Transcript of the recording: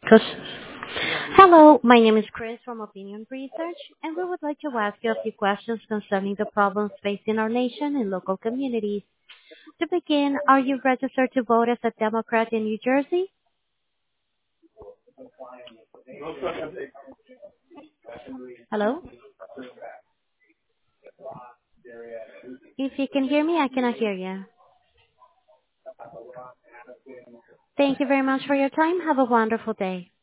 'Cause- Hello, my name is Chris from Opinion Research, and we would like to ask you a few questions concerning the problems facing our nation and local communities. To begin, are you registered to vote as a Democrat in New Jersey? Hello? If you can hear me, I cannot hear you. Thank you very much for your time. Have a wonderful day.